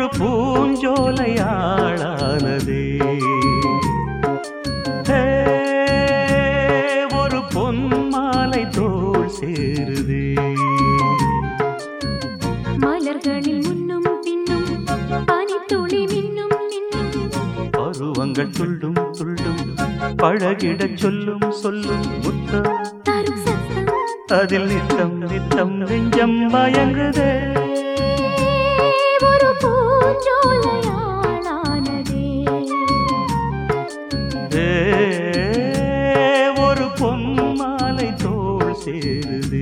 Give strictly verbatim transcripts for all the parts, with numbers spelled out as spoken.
பூஞ்சோலையாளானதே ஒரு பொன் மாலை தோள் சேருதே மலர்களில் முன்னும் பின்னும் பனித்துளி மின்னும் மின்னும் பருவங்கள் துள்ளும் துள்ளும் பழகிடச் சொல்லும் சொல்லும் முத்தம் தரும் சத்தம் அதில் நித்தம் நித்தம் நெஞ்சம் மயங்குதே ஒரு பூஞ்சோலையாளானதே ஒரு பொன் மாலை தோள் சேருதே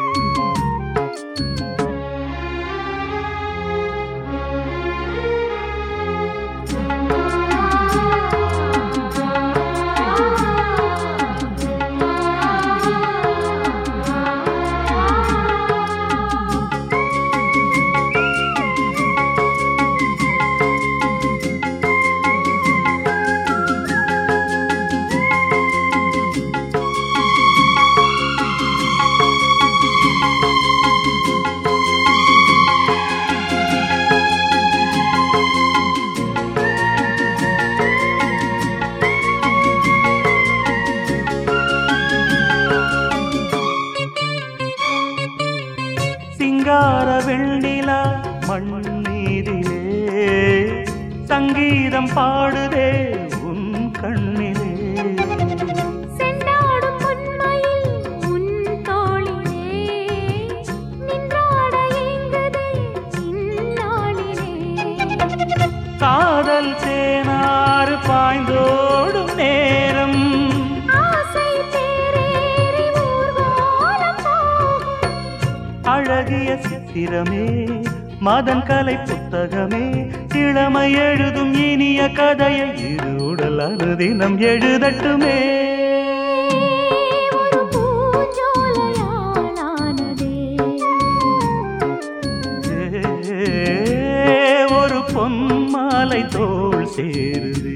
சிங்கார வெண்ணிலா மண்ணீரிலே சங்கீதம் பாடுதே உன் கண்ணிலே செண்டாடும் பொன்மயில் உன் தோளிலே நின்றாட ஏங்குதே இந்நாளிலே காதல் தேனாறு பாய்ந்தோடும் நேரம் ஆசை தேரேறி ஊர்வலம் போகும் அழகிய சித்திரமே மதன் கலை புத்தகமே இளமை எழுதும் இனிய கதையை இரு உடல் அனுதினம் எழுதட்டுமே ஒரு பூஞ்சோலையாளானதே ஒரு பொன் மாலை தோள் சேருதே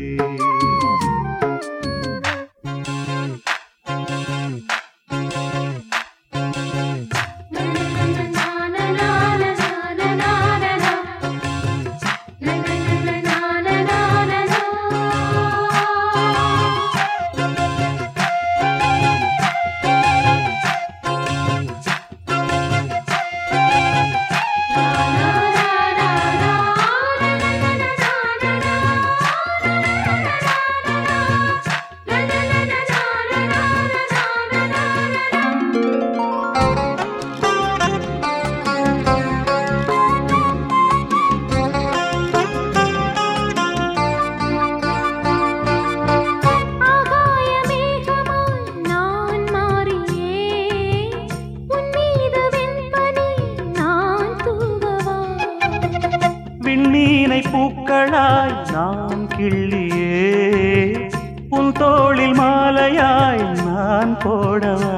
விண்ணீனை பூக்களாய் நான் கிள்ளியே உன் தோளில் மாலையாய் நான் போடவா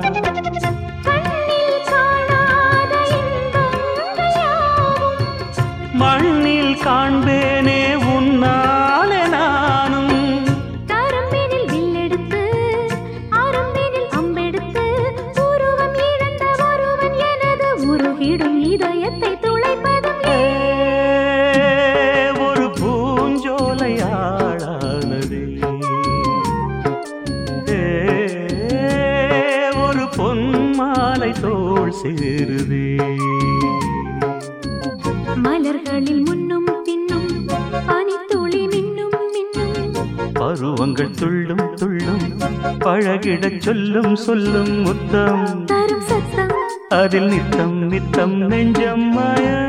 மண்ணில் காண்பேனே உன்னாலே நானும் கரம்பினில் வில்லெடுத்து அரம்பினில் அம்பெடுத்து உருவம் இழந்த ஒருவன் எனது உருகிடும் இதயத்தை துளைப்பதும் ஒரு பூஞ்சோலையாளானதே ஒரு பொன் மாலை தோள் சேருதே மலர்களில் முன்னும் பின்னும் பனித்துளி மின்னும் மின்னும் பருவங்கள் துள்ளும் துள்ளும் பழகிடச் சொல்லும் சொல்லும் முத்தம் தரும் சத்தம் அதில் நித்தம் நித்தம் நெஞ்சம் மய